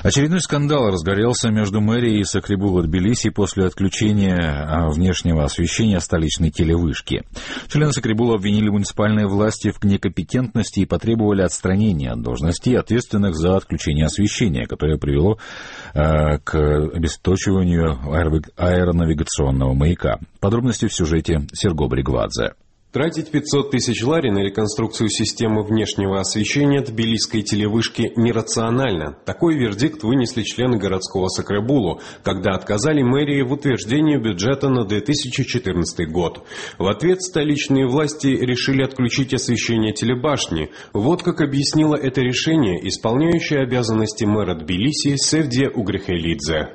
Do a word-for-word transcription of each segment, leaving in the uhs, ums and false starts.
Очередной скандал разгорелся между мэрией Сакребула Тбилиси после отключения внешнего освещения столичной телевышки. Члены Сакребула обвинили муниципальные власти в некомпетентности и потребовали отстранения от должностей ответственных за отключение освещения, которое привело э, к обесточиванию аэронавигационного маяка. Подробности в сюжете Серго Бригвадзе. Тратить пятьсот тысяч лари на реконструкцию системы внешнего освещения тбилисской телевышки нерационально. Такой вердикт вынесли члены городского Сакребулу, когда отказали мэрии в утверждении бюджета на две тысячи четырнадцатый год. В ответ столичные власти решили отключить освещение телебашни. Вот как объяснила это решение исполняющая обязанности мэра Тбилиси Севде Угрехелидзе.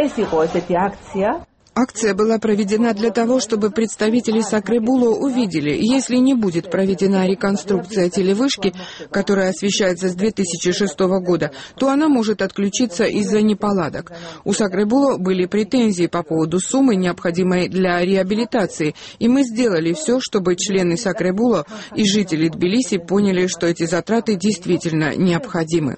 Акция была проведена для того, чтобы представители Сакребула увидели, если не будет проведена реконструкция телевышки, которая освещается с две тысячи шестого года, то она может отключиться из-за неполадок. У Сакребула были претензии по поводу суммы, необходимой для реабилитации, и мы сделали все, чтобы члены Сакребула и жители Тбилиси поняли, что эти затраты действительно необходимы.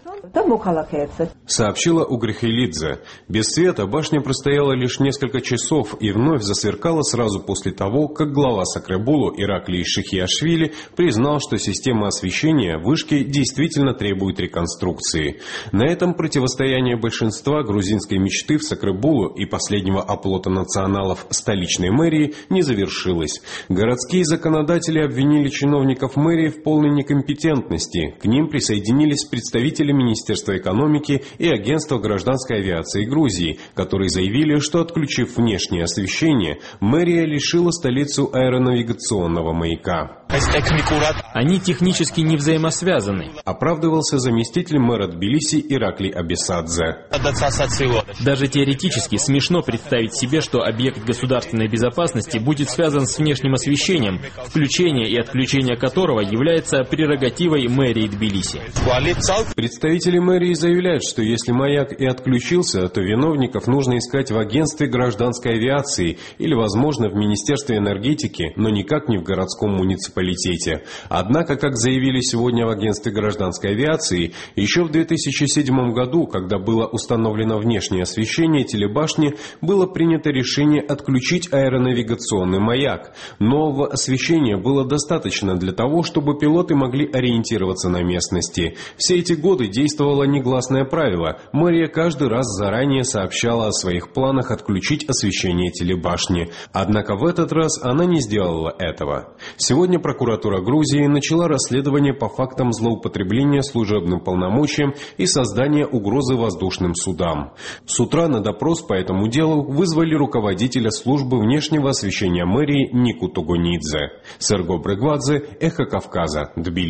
Сообщила Угрехелидзе. Без света башня простояла лишь несколько часов и вновь засверкала сразу после того, как глава Сакребулу Ираклий Шихиашвили признал, что система освещения вышки действительно требует реконструкции. На этом противостояние большинства грузинской мечты в Сакребулу и последнего оплота националов столичной мэрии не завершилось. Городские законодатели обвинили чиновников мэрии в полной некомпетентности. К ним присоединились представители Министерства Министерства экономики и Агентства гражданской авиации Грузии, которые заявили, что, отключив внешнее освещение, мэрия лишила столицу аэронавигационного маяка. Они технически не взаимосвязаны. Оправдывался заместитель мэра Тбилиси Ираклий Абисадзе. Даже теоретически смешно представить себе, что объект государственной безопасности будет связан с внешним освещением, включение и отключение которого является прерогативой мэрии Тбилиси. Представители мэрии заявляют, что если маяк и отключился, то виновников нужно искать в агентстве гражданской авиации или, возможно, в Министерстве энергетики, но никак не в городском муниципалитете. Однако, как заявили сегодня в агентстве гражданской авиации, еще в две тысячи седьмом году, когда было установлено внешнее освещение телебашни, было принято решение отключить аэронавигационный маяк. Нового освещения было достаточно для того, чтобы пилоты могли ориентироваться на местности. Все эти годы действовало негласное правило. Мэрия каждый раз заранее сообщала о своих планах отключить освещение телебашни. Однако в этот раз она не сделала этого. Сегодня прокуратура Грузии начала расследование по фактам злоупотребления служебным полномочием и создания угрозы воздушным судам. С утра на допрос по этому делу вызвали руководителя службы внешнего освещения мэрии Нику Тугунидзе. Серго Бригвадзе, Эхо Кавказа, Тбилиси.